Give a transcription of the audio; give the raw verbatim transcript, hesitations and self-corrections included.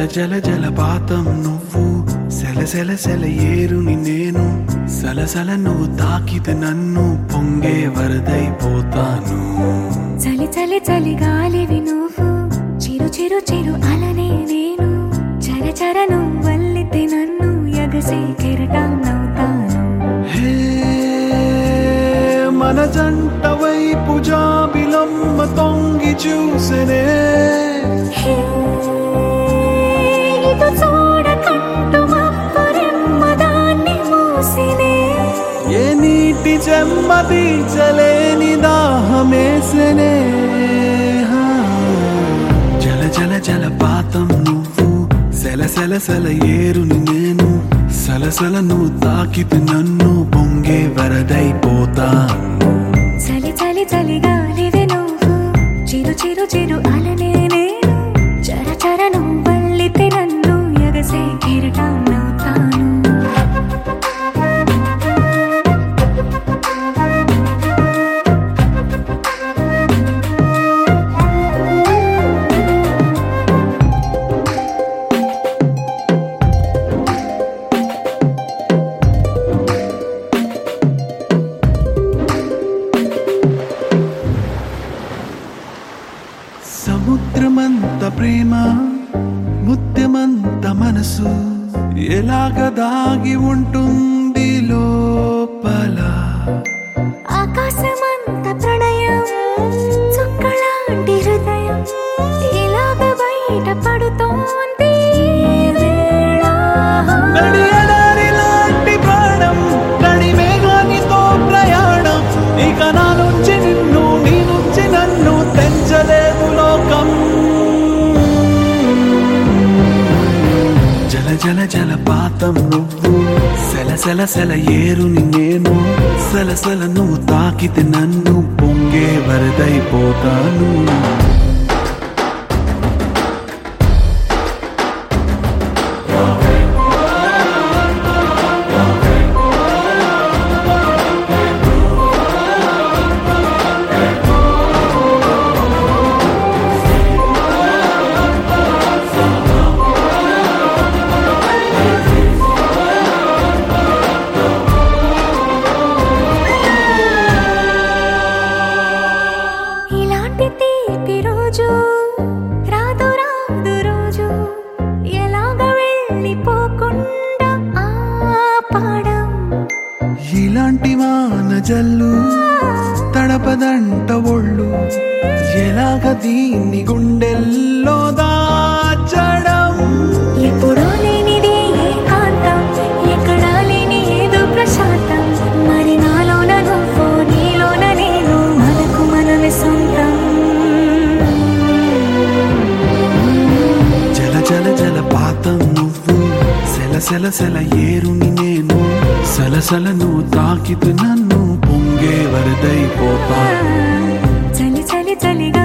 జల జలపాతం నువ్వు, సెల సెల సెల ఏరుని నేను, సలసల నువ్వు తాకితే నన్ను పొంగే వరదైపోతాను. చలి చలి చలి గాలివి నువ్వు, చిరు చిరు చిరు అలనే నేను, చర చర నువ్వు వల్లితే నన్ను ఎగసే కెరటాన్నవుతాను. హే మన జంట వైపు జాబిలమ్మ తొంగి చూసెనే, హే ఇటు చూడకంటూ మబ్బురెమ్మ దాన్ని మూసినే, ఏ నీటి చెమ్మ తీర్చలేని దాహమేసెనే. జల జల జలపాతం నువ్వు, సెల సెల సెల ఏరుని నేను, సలసల నువ్వు తాకితే నన్ను పొంగే వరదైపోతాను. చలి చలి చలి గాలివి నువ్వు, చిరు చిరు చిరు అలనే నేను, చర చర నువ్వు వల్లితే నన్ను ఎగసే కెరటాన్నవుతాను. సముద్రమంత ప్రేమ, ముత్యమంత మనసు, ఎలాగ దాగి ఉంటుంది లోపల. ఆకాశమంత ప్రణయం, చుక్కలాంటి హృదయం, ఇలాగ బయట పడుతోంది వేళ. నడి ఎడారి లాంటి ప్రాణం, నడి మేఘానితో ప్రయాణం, ఇక నా నుంచి నిన్ను, నీ నుంచి నన్ను తెంచలేదు లోకం. జల జల జలపాతం నువ్వు, సెల సెల సెల ఏరుని నేను, సలసల నువ్వు తాకితే నన్ను పొంగే వరదైపోతాను. ఇలాంటి తీపి రోజు రాదు రాదు రోజు, ఎలాగ వెళ్ళిపోకుండా ఆపడం. ఇలాంటి వాన జల్లు తడపదంట ఒళ్ళు, ఎలాగ దీన్ని గుండెల్లో దాచడం. ఎప్పుడో లేనిది ఏకాంతం, ఎక్కడా లేని ఏదో ప్రశాంతం, మరి నాలోన నువ్వు, నీలోన నేను, మనకు మనమే సొంతం. జల జల జలపాతం నువ్వు, సెల సెల సెల ఏరుని నేను, సలసల నువ్వు తాకితే నన్ను పొంగే వరదైపోతాను. చలి చలి చలిగా